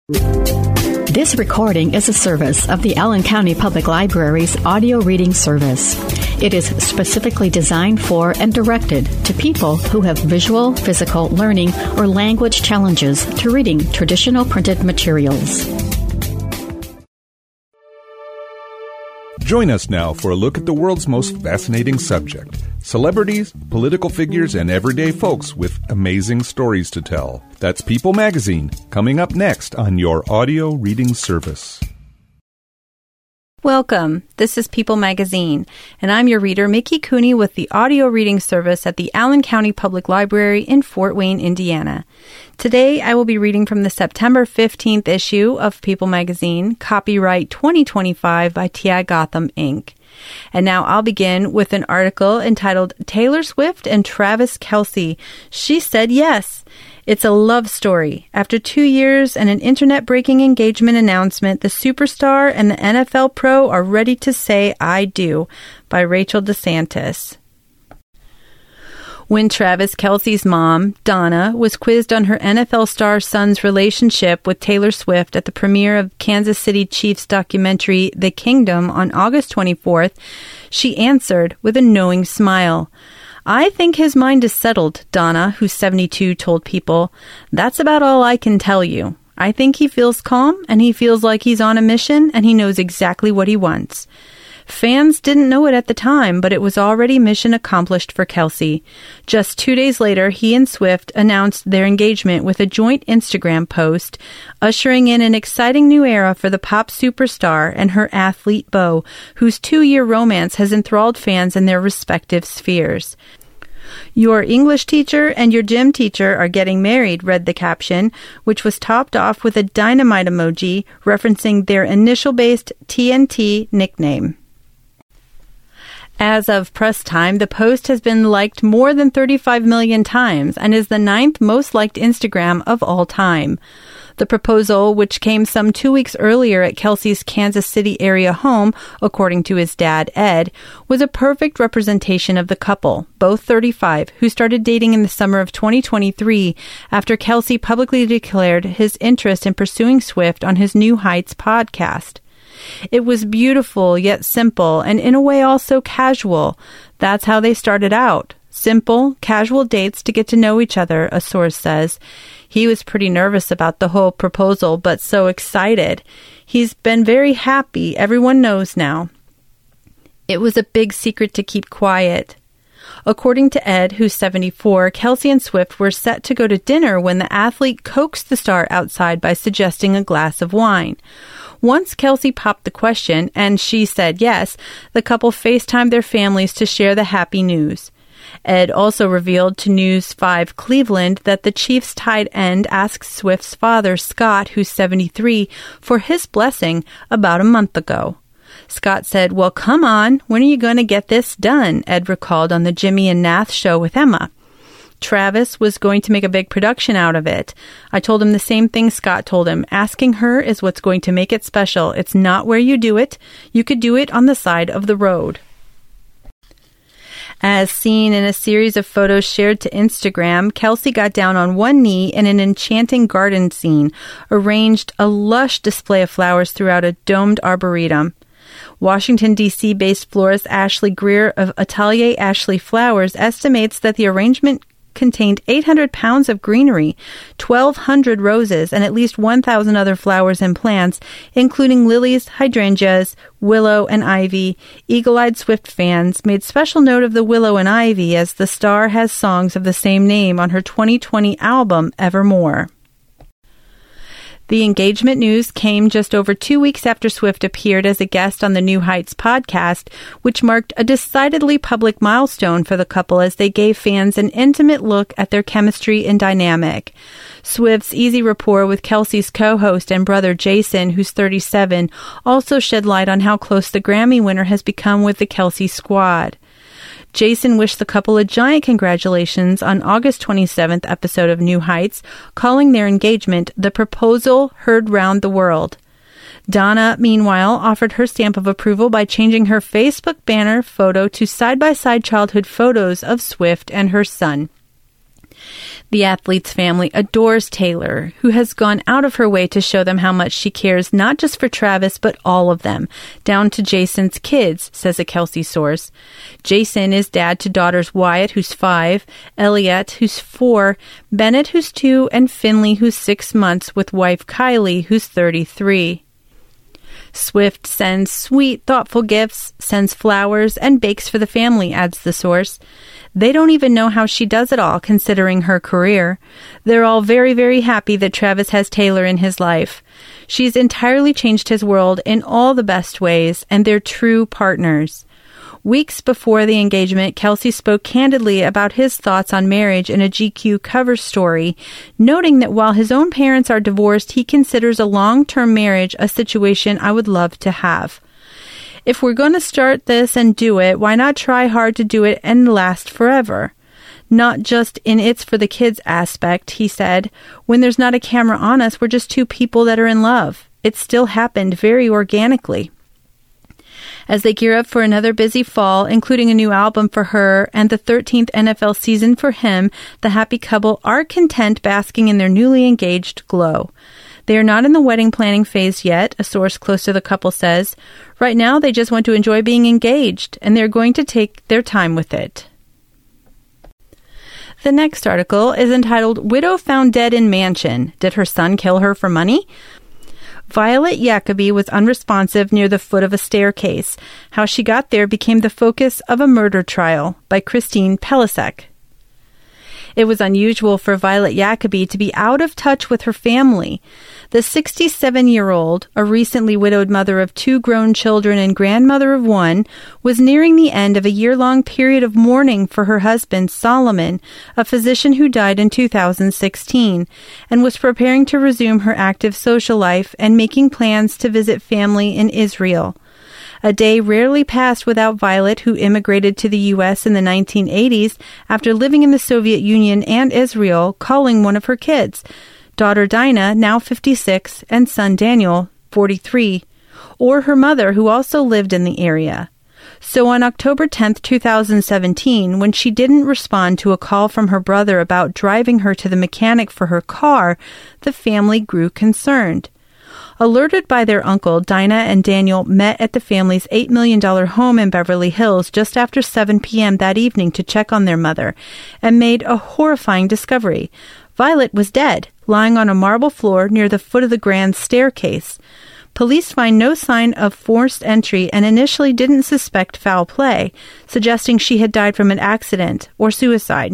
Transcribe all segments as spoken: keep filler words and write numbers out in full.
This recording is a service of the Allen County Public Library's audio reading service. It is specifically designed for and directed to people who have visual, physical, learning, or language challenges to reading traditional printed materials. Join us now for a look at the world's most fascinating subject: celebrities, political figures, and everyday folks with amazing stories to tell. That's People Magazine, coming up next on your audio reading service. Welcome. This is People Magazine, and I'm your reader, Mickey Cooney, with the audio reading service at the Allen County Public Library in Fort Wayne, Indiana. Today, I will be reading from the September fifteenth issue of People Magazine, copyright twenty twenty-five by T I Gotham, Incorporated. And now I'll begin with an article entitled Taylor Swift and Travis Kelce. She said yes. It's a love story. After two years and an internet-breaking engagement announcement, the superstar and the N F L pro are ready to say I do, by Rachel DeSantis. When Travis Kelce's mom, Donna, was quizzed on her N F L star son's relationship with Taylor Swift at the premiere of Kansas City Chiefs documentary The Kingdom on August twenty-fourth, she answered with a knowing smile. I think his mind is settled, Donna, who's seventy-two, told People. That's about all I can tell you. I think he feels calm, and he feels like he's on a mission, and he knows exactly what he wants. Fans didn't know it at the time, but it was already mission accomplished for Kelce. Just two days later, he and Swift announced their engagement with a joint Instagram post, ushering in an exciting new era for the pop superstar and her athlete beau, whose two-year romance has enthralled fans in their respective spheres. Your English teacher and your gym teacher are getting married, read the caption, which was topped off with a dynamite emoji referencing their initial-based T N T nickname. As of press time, the post has been liked more than thirty-five million times and is the ninth most liked Instagram of all time. The proposal, which came some two weeks earlier at Kelce's Kansas City area home, according to his dad, Ed, was a perfect representation of the couple, both thirty-five, who started dating in the summer of twenty twenty-three after Kelce publicly declared his interest in pursuing Swift on his New Heights podcast. It was beautiful, yet simple, and in a way also casual. That's how they started out. Simple, casual dates to get to know each other, a source says. He was pretty nervous about the whole proposal, but so excited. He's been very happy. Everyone knows now. It was a big secret to keep quiet. According to Ed, who's seventy-four, Kelce and Swift were set to go to dinner when the athlete coaxed the star outside by suggesting a glass of wine. Once Kelce popped the question, and she said yes, the couple FaceTimed their families to share the happy news. Ed also revealed to News five Cleveland that the Chiefs tight end asked Swift's father, Scott, who's seventy-three, for his blessing about a month ago. Scott said, well, come on, when are you going to get this done? Ed recalled on the Jimmy and Nath show with Emma. Travis was going to make a big production out of it. I told him the same thing Scott told him. Asking her is what's going to make it special. It's not where you do it. You could do it on the side of the road. As seen in a series of photos shared to Instagram, Kelce got down on one knee in an enchanting garden scene, arranged a lush display of flowers throughout a domed arboretum. Washington, D C-based florist Ashley Greer of Atelier Ashley Flowers estimates that the arrangement contained eight hundred pounds of greenery, twelve hundred roses, and at least one thousand other flowers and plants, including lilies, hydrangeas, willow, and ivy. Eagle-eyed Swift fans made special note of the willow and ivy as the star has songs of the same name on her twenty twenty album, Evermore. The engagement news came just over two weeks after Swift appeared as a guest on the New Heights podcast, which marked a decidedly public milestone for the couple as they gave fans an intimate look at their chemistry and dynamic. Swift's easy rapport with Kelce's co-host and brother Jason, who's thirty-seven, also shed light on how close the Grammy winner has become with the Kelce squad. Jason wished the couple a giant congratulations on August twenty-seventh episode of New Heights, calling their engagement the proposal heard round the world. Donna, meanwhile, offered her stamp of approval by changing her Facebook banner photo to side-by-side childhood photos of Swift and her son. The athlete's family adores Taylor, who has gone out of her way to show them how much she cares not just for Travis, but all of them, down to Jason's kids, says a Kelsey source. Jason is dad to daughters Wyatt, who's five, Elliot, who's four, Bennett, who's two, and Finley, who's six months, with wife Kylie, who's thirty-three. Swift sends sweet, thoughtful gifts, sends flowers, and bakes for the family, adds the source. They don't even know how she does it all, considering her career. They're all very, very happy that Travis has Taylor in his life. She's entirely changed his world in all the best ways, and they're true partners. Weeks before the engagement, Kelsey spoke candidly about his thoughts on marriage in a G Q cover story, noting that while his own parents are divorced, he considers a long-term marriage a situation I would love to have. If we're going to start this and do it, why not try hard to do it and last forever? Not just in it's for the kids aspect, he said. When there's not a camera on us, we're just two people that are in love. It still happened very organically. As they gear up for another busy fall, including a new album for her and the thirteenth N F L season for him, the happy couple are content basking in their newly engaged glow. They are not in the wedding planning phase yet, a source close to the couple says. Right now, they just want to enjoy being engaged, and they're going to take their time with it. The next article is entitled, Widow Found Dead in Mansion. Did her son kill her for money? Violet Jacoby was unresponsive near the foot of a staircase. How she got there became the focus of a murder trial by Christine Pelisek. It was unusual for Violet Jacoby to be out of touch with her family. The sixty-seven-year-old, a recently widowed mother of two grown children and grandmother of one, was nearing the end of a year-long period of mourning for her husband, Solomon, a physician who died in two thousand sixteen, and was preparing to resume her active social life and making plans to visit family in Israel. A day rarely passed without Violet, who immigrated to the U S in the nineteen eighties after living in the Soviet Union and Israel, calling one of her kids, daughter Dinah, now fifty-six, and son Daniel, forty-three, or her mother, who also lived in the area. So on October tenth, two thousand seventeen, when she didn't respond to a call from her brother about driving her to the mechanic for her car, the family grew concerned. Alerted by their uncle, Dinah and Daniel met at the family's eight million dollars home in Beverly Hills just after seven p.m. that evening to check on their mother, and made a horrifying discovery. Violet was dead, lying on a marble floor near the foot of the grand staircase. Police find no sign of forced entry and initially didn't suspect foul play, suggesting she had died from an accident or suicide.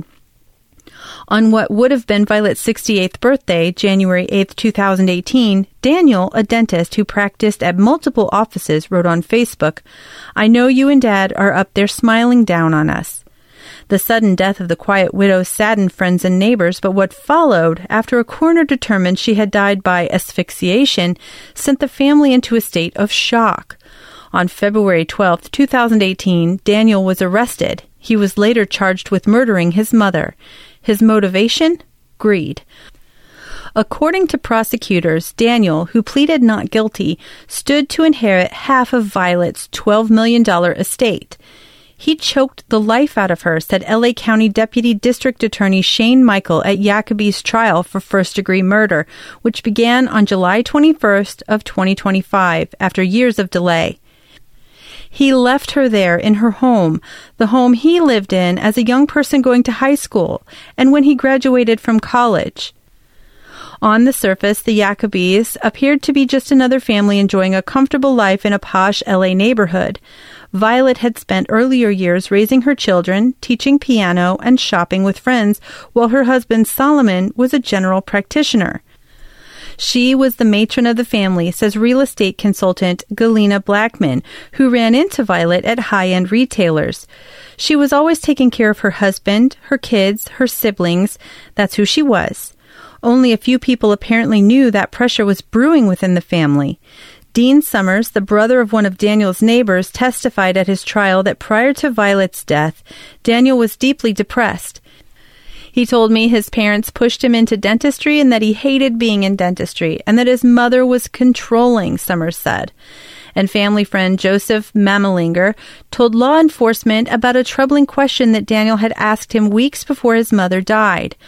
On what would have been Violet's sixty-eighth birthday, January eighth, two thousand eighteen, Daniel, a dentist who practiced at multiple offices, wrote on Facebook, "I know you and Dad are up there smiling down on us." The sudden death of the quiet widow saddened friends and neighbors, but what followed, after a coroner determined she had died by asphyxiation, sent the family into a state of shock. On February twelfth, two thousand eighteen, Daniel was arrested. He was later charged with murdering his mother. His motivation? Greed. According to prosecutors, Daniel, who pleaded not guilty, stood to inherit half of Violet's twelve million dollars estate. He choked the life out of her, said L A County Deputy District Attorney Shane Michael at Jacoby's trial for first-degree murder, which began on July twenty-first of twenty twenty-five, after years of delay. He left her there in her home, the home he lived in as a young person going to high school, and when he graduated from college. On the surface, the Jacobys appeared to be just another family enjoying a comfortable life in a posh L A neighborhood. Violet had spent earlier years raising her children, teaching piano, and shopping with friends, while her husband Solomon was a general practitioner. She was the matron of the family, says real estate consultant Galena Blackman, who ran into Violet at high-end retailers. She was always taking care of her husband, her kids, her siblings. That's who she was. Only a few people apparently knew that pressure was brewing within the family. Dean Summers, the brother of one of Daniel's neighbors, testified at his trial that prior to Violet's death, Daniel was deeply depressed. He told me his parents pushed him into dentistry and that he hated being in dentistry and that his mother was controlling, Summers said. And family friend Joseph Mamelinger told law enforcement about a troubling question that Daniel had asked him weeks before his mother died.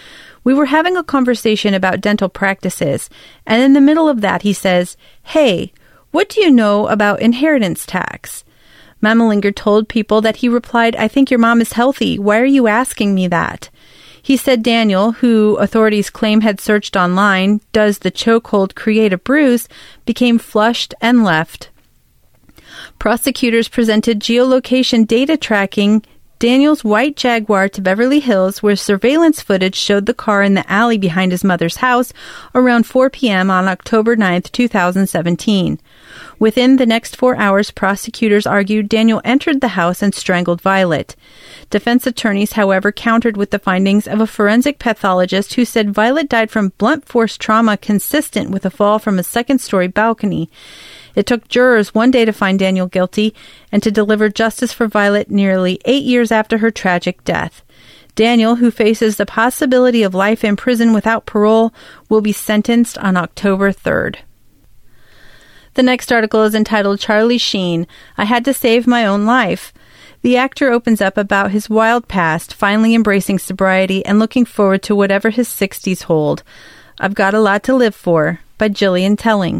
We were having a conversation about dental practices, and in the middle of that he says, "Hey, what do you know about inheritance tax?" Mammalinger told People that he replied, "I think your mom is healthy. Why are you asking me that?" He said Daniel, who authorities claim had searched online, "Does the chokehold create a bruise?" became flushed and left. Prosecutors presented geolocation data tracking Daniel's white Jaguar to Beverly Hills, where surveillance footage showed the car in the alley behind his mother's house around four p.m. on October ninth, two thousand seventeen. Within the next four hours, prosecutors argued Daniel entered the house and strangled Violet. Defense attorneys, however, countered with the findings of a forensic pathologist who said Violet died from blunt force trauma consistent with a fall from a second-story balcony. It took jurors one day to find Daniel guilty and to deliver justice for Violet nearly eight years after her tragic death. Daniel, who faces the possibility of life in prison without parole, will be sentenced on October third. The next article is entitled Charlie Sheen, I Had to Save My Own Life. The actor opens up about his wild past, finally embracing sobriety and looking forward to whatever his sixties hold. I've Got a Lot to Live For, by Gillian Telling.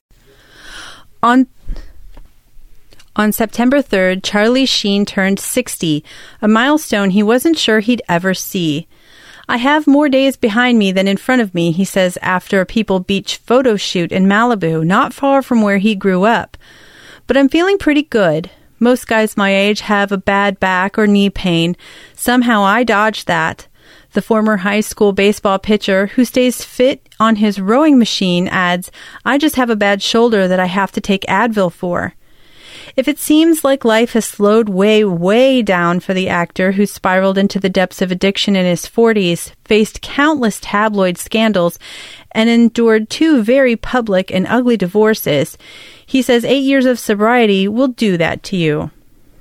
On On September third, Charlie Sheen turned sixty, a milestone he wasn't sure he'd ever see. I have more days behind me than in front of me, he says after a People Beach photo shoot in Malibu, not far from where he grew up. But I'm feeling pretty good. Most guys my age have a bad back or knee pain. Somehow I dodged that. The former high school baseball pitcher, who stays fit on his rowing machine, adds, I just have a bad shoulder that I have to take Advil for. If it seems like life has slowed way, way down for the actor who spiraled into the depths of addiction in his forties, faced countless tabloid scandals, and endured two very public and ugly divorces, he says eight years of sobriety will do that to you.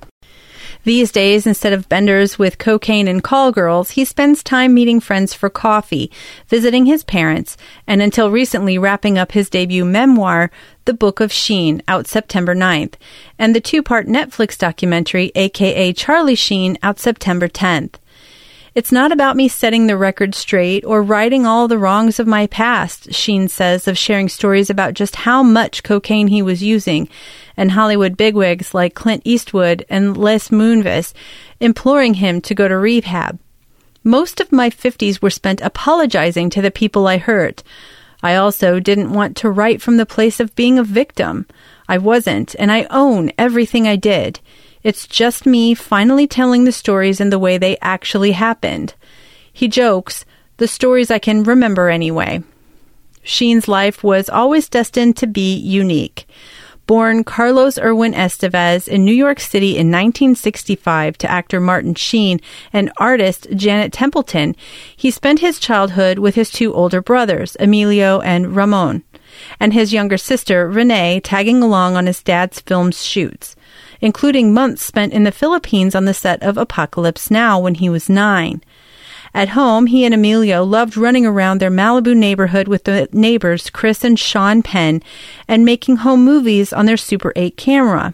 These days, instead of benders with cocaine and call girls, he spends time meeting friends for coffee, visiting his parents, and until recently wrapping up his debut memoir, The Book of Sheen, out September ninth, and the two-part Netflix documentary, aka Charlie Sheen, out September tenth. It's not about me setting the record straight or righting all the wrongs of my past, Sheen says of sharing stories about just how much cocaine he was using, and Hollywood bigwigs like Clint Eastwood and Les Moonves imploring him to go to rehab. Most of my fifties were spent apologizing to the people I hurt. I also didn't want to write from the place of being a victim. I wasn't, and I own everything I did. It's just me finally telling the stories in the way they actually happened. He jokes, the stories I can remember anyway. Sheen's life was always destined to be unique. Born Carlos Irwin Estevez in New York City in nineteen sixty-five to actor Martin Sheen and artist Janet Templeton, he spent his childhood with his two older brothers, Emilio and Ramon, and his younger sister, Renee, tagging along on his dad's film shoots, including months spent in the Philippines on the set of Apocalypse Now when he was nine. At home, he and Emilio loved running around their Malibu neighborhood with the neighbors Chris and Sean Penn and making home movies on their Super eight camera.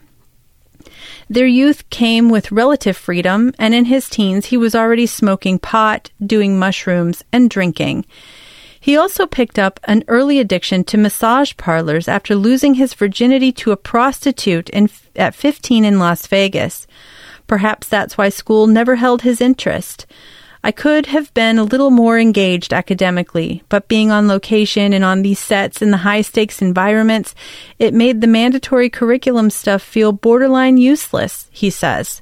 Their youth came with relative freedom, and in his teens he was already smoking pot, doing mushrooms, and drinking. He also picked up an early addiction to massage parlors after losing his virginity to a prostitute in, at fifteen in Las Vegas. Perhaps that's why school never held his interest. I could have been a little more engaged academically, but being on location and on these sets in the high-stakes environments, it made the mandatory curriculum stuff feel borderline useless, he says.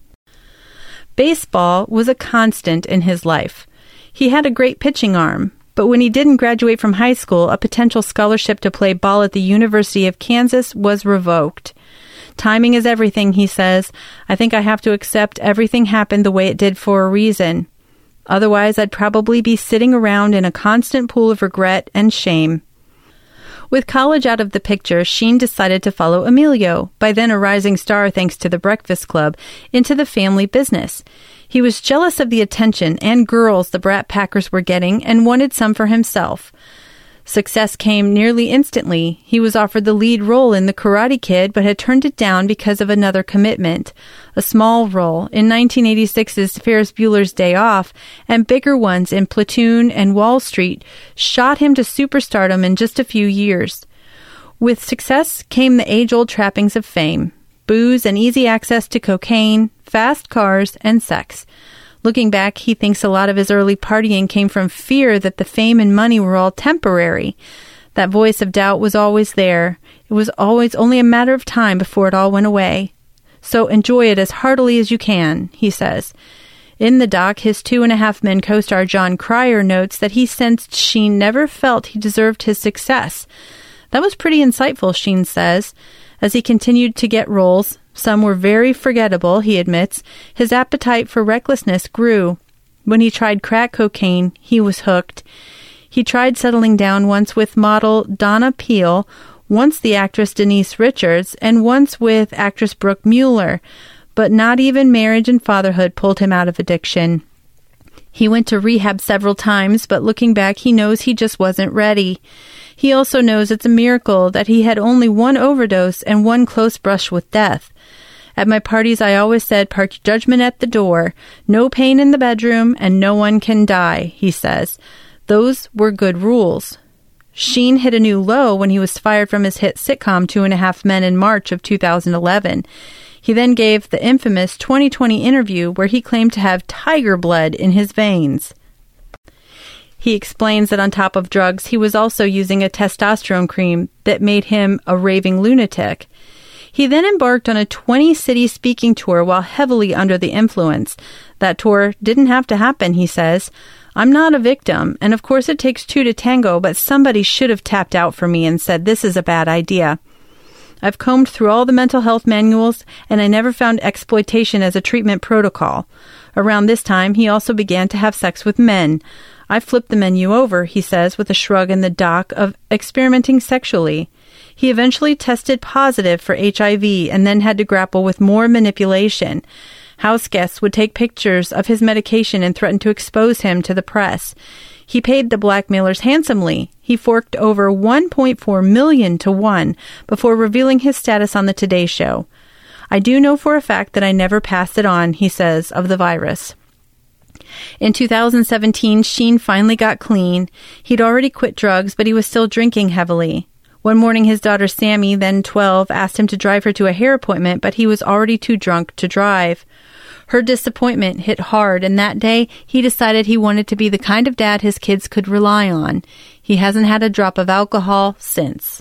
Baseball was a constant in his life. He had a great pitching arm, but when he didn't graduate from high school, a potential scholarship to play ball at the University of Kansas was revoked. Timing is everything, he says. I think I have to accept everything happened the way it did for a reason. Otherwise, I'd probably be sitting around in a constant pool of regret and shame. With college out of the picture, Sheen decided to follow Emilio, by then a rising star thanks to The Breakfast Club, into the family business. He was jealous of the attention and girls the Brat Packers were getting and wanted some for himself. Success came nearly instantly. He was offered the lead role in The Karate Kid, but had turned it down because of another commitment, a small role in nineteen eighty-six's Ferris Bueller's Day Off, and bigger ones in Platoon and Wall Street shot him to superstardom in just a few years. With success came the age-old trappings of fame, booze and easy access to cocaine, fast cars, and sex. Looking back, he thinks a lot of his early partying came from fear that the fame and money were all temporary. That voice of doubt was always there. It was always only a matter of time before it all went away. So enjoy it as heartily as you can, he says. In the doc, his Two and a Half Men co-star John Cryer notes that he sensed Sheen never felt he deserved his success. That was pretty insightful, Sheen says. As he continued to get roles, some were very forgettable, he admits, his appetite for recklessness grew. When he tried crack cocaine, he was hooked. He tried settling down once with model Donna Peel, once the actress Denise Richards, and once with actress Brooke Mueller. But not even marriage and fatherhood pulled him out of addiction. He went to rehab several times, but looking back, he knows he just wasn't ready. He also knows it's a miracle that he had only one overdose and one close brush with death. At my parties, I always said, park your judgment at the door. No pain in the bedroom, and no one can die, he says. Those were good rules. Sheen hit a new low when he was fired from his hit sitcom Two and a Half Men in March of two thousand eleven. He then gave the infamous twenty twenty interview where he claimed to have tiger blood in his veins. He explains that on top of drugs, he was also using a testosterone cream that made him a raving lunatic. He then embarked on a twenty-city speaking tour while heavily under the influence. That tour didn't have to happen, he says. I'm not a victim, and of course it takes two to tango, but somebody should have tapped out for me and said this is a bad idea. I've combed through all the mental health manuals, and I never found exploitation as a treatment protocol. Around this time, he also began to have sex with men. I flipped the menu over, he says, with a shrug in the dock of experimenting sexually. He eventually tested positive for H I V and then had to grapple with more manipulation. House guests would take pictures of his medication and threaten to expose him to the press. He paid the blackmailers handsomely. He forked over one point four million dollars to one before revealing his status on the Today Show. I do know for a fact that I never passed it on, he says, of the virus. In two thousand seventeen, Sheen finally got clean. He'd already quit drugs, but he was still drinking heavily. One morning, his daughter Sammy, then twelve, asked him to drive her to a hair appointment, but he was already too drunk to drive. Her disappointment hit hard, and that day, he decided he wanted to be the kind of dad his kids could rely on. He hasn't had a drop of alcohol since.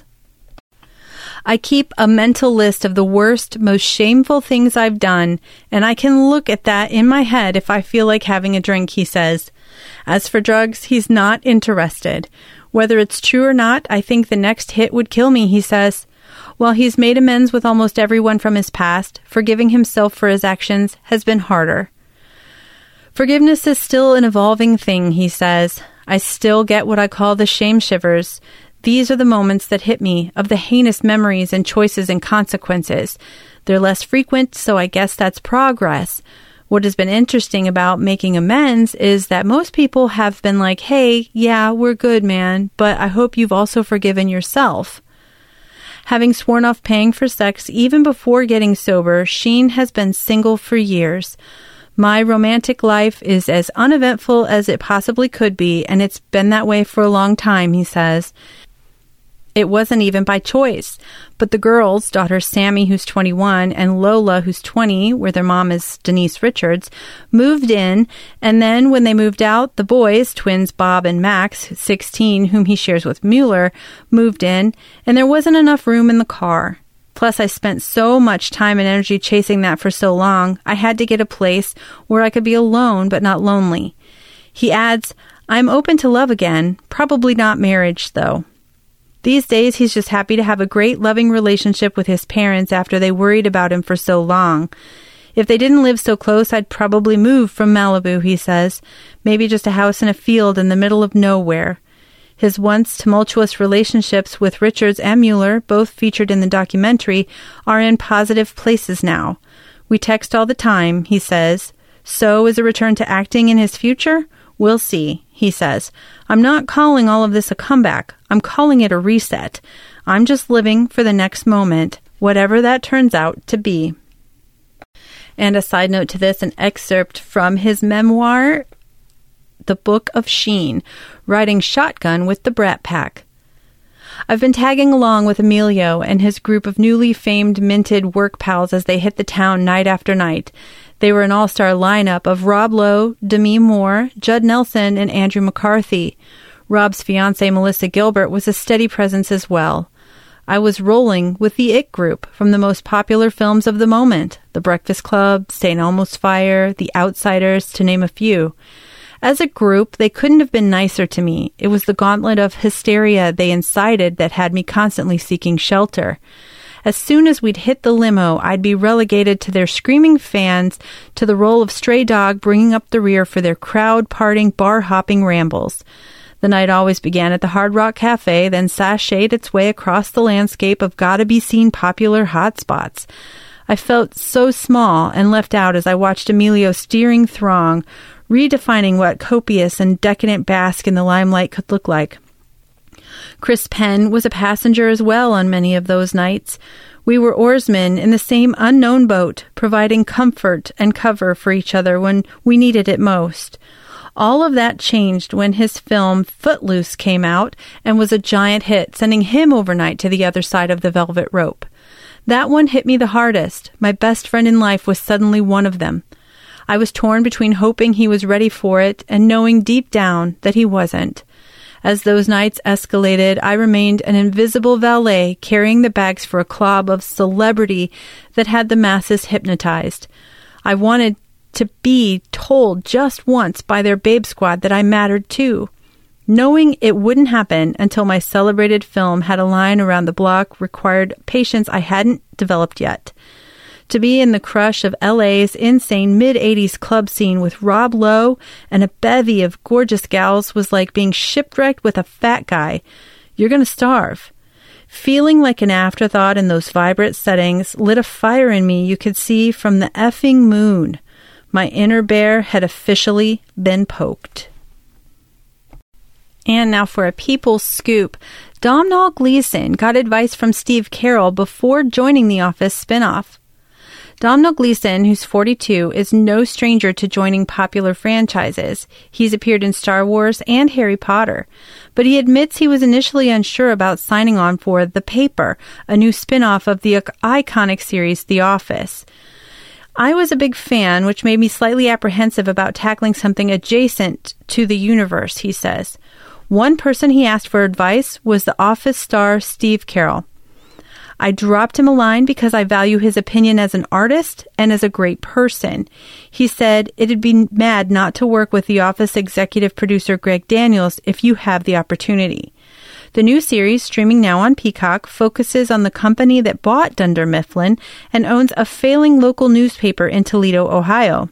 I keep a mental list of the worst, most shameful things I've done, and I can look at that in my head if I feel like having a drink, he says. As for drugs, he's not interested. Whether it's true or not, I think the next hit would kill me, he says. While he's made amends with almost everyone from his past, forgiving himself for his actions has been harder. Forgiveness is still an evolving thing, he says. I still get what I call the shame shivers. These are the moments that hit me, of the heinous memories and choices and consequences. They're less frequent, so I guess that's progress. What has been interesting about making amends is that most people have been like, hey, yeah, we're good, man, but I hope you've also forgiven yourself. Having sworn off paying for sex even before getting sober, Sheen has been single for years. My romantic life is as uneventful as it possibly could be, and it's been that way for a long time, he says. It wasn't even by choice, but the girls, daughter Sammy, who's twenty-one, and Lola, who's twenty, where their mom is Denise Richards, moved in, and then when they moved out, the boys, twins Bob and Max, sixteen, whom he shares with Mueller, moved in, and there wasn't enough room in the car. Plus, I spent so much time and energy chasing that for so long, I had to get a place where I could be alone but not lonely. He adds, I'm open to love again, probably not marriage, though. These days, he's just happy to have a great, loving relationship with his parents after they worried about him for so long. If they didn't live so close, I'd probably move from Malibu, he says. Maybe just a house in a field in the middle of nowhere. His once tumultuous relationships with Richards and Mueller, both featured in the documentary, are in positive places now. We text all the time, he says. So is a return to acting in his future? We'll see, he says. I'm not calling all of this a comeback. I'm calling it a reset. I'm just living for the next moment, whatever that turns out to be. And a side note to this, an excerpt from his memoir, The Book of Sheen, riding shotgun with the Brat Pack. I've been tagging along with Emilio and his group of newly famed minted work pals as they hit the town night after night. They were an all-star lineup of Rob Lowe, Demi Moore, Judd Nelson, and Andrew McCarthy. Rob's fiancée, Melissa Gilbert, was a steady presence as well. I was rolling with the It Group from the most popular films of the moment, The Breakfast Club, Saint Elmo's Fire, The Outsiders, to name a few. As a group, they couldn't have been nicer to me. It was the gauntlet of hysteria they incited that had me constantly seeking shelter. As soon as we'd hit the limo, I'd be relegated to their screaming fans, to the role of stray dog bringing up the rear for their crowd-parting, bar-hopping rambles. The night always began at the Hard Rock Cafe, then sashayed its way across the landscape of gotta-be-seen popular hotspots. I felt so small and left out as I watched Emilio's steering throng, redefining what copious and decadent bask in the limelight could look like. Chris Penn was a passenger as well on many of those nights. We were oarsmen in the same unknown boat, providing comfort and cover for each other when we needed it most. All of that changed when his film Footloose came out and was a giant hit, sending him overnight to the other side of the velvet rope. That one hit me the hardest. My best friend in life was suddenly one of them. I was torn between hoping he was ready for it and knowing deep down that he wasn't. As those nights escalated, I remained an invisible valet carrying the bags for a club of celebrity that had the masses hypnotized. I wanted to be told just once by their babe squad that I mattered too. Knowing it wouldn't happen until my celebrated film had a line around the block required patience I hadn't developed yet. To be in the crush of L A's insane mid-eighties club scene with Rob Lowe and a bevy of gorgeous gals was like being shipwrecked with a fat guy. You're going to starve. Feeling like an afterthought in those vibrant settings lit a fire in me you could see from the effing moon. My inner bear had officially been poked. And now for a People's Scoop. Domhnall Gleeson got advice from Steve Carell before joining The Office spinoff. Domhnall Gleeson, who's forty-two, is no stranger to joining popular franchises. He's appeared in Star Wars and Harry Potter. But he admits he was initially unsure about signing on for The Paper, a new spin-off of the iconic series The Office. I was a big fan, which made me slightly apprehensive about tackling something adjacent to the universe, he says. One person he asked for advice was The Office star Steve Carell. I dropped him a line because I value his opinion as an artist and as a great person. He said it'd be mad not to work with The Office executive producer Greg Daniels if you have the opportunity. The new series, streaming now on Peacock, focuses on the company that bought Dunder Mifflin and owns a failing local newspaper in Toledo, Ohio.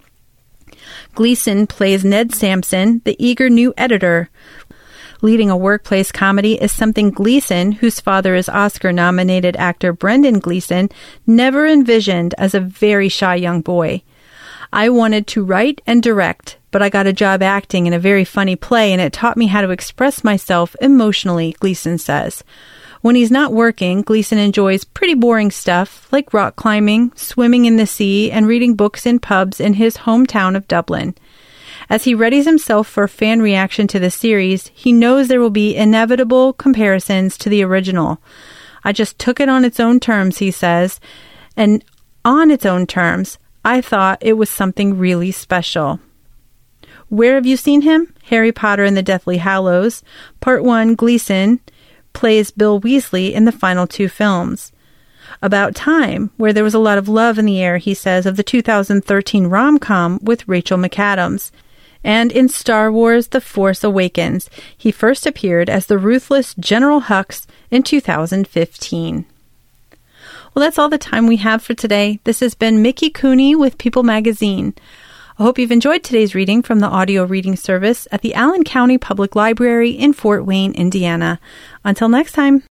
Gleeson plays Ned Sampson, the eager new editor. Leading a workplace comedy is something Gleeson, whose father is Oscar-nominated actor Brendan Gleeson, never envisioned as a very shy young boy. I wanted to write and direct, but I got a job acting in a very funny play, and it taught me how to express myself emotionally, Gleeson says. When he's not working, Gleeson enjoys pretty boring stuff like rock climbing, swimming in the sea, and reading books in pubs in his hometown of Dublin. As he readies himself for fan reaction to the series, he knows there will be inevitable comparisons to the original. I just took it on its own terms, he says, and on its own terms, I thought it was something really special. Where have you seen him? Harry Potter and the Deathly Hallows. Part one, Gleeson plays Bill Weasley in the final two films. About Time, where there was a lot of love in the air, he says, of the two thousand thirteen rom-com with Rachel McAdams. And in Star Wars The Force Awakens, he first appeared as the ruthless General Hux in two thousand fifteen. Well, that's all the time we have for today. This has been Mickey Cooney with People Magazine. I hope you've enjoyed today's reading from the audio reading service at the Allen County Public Library in Fort Wayne, Indiana. Until next time.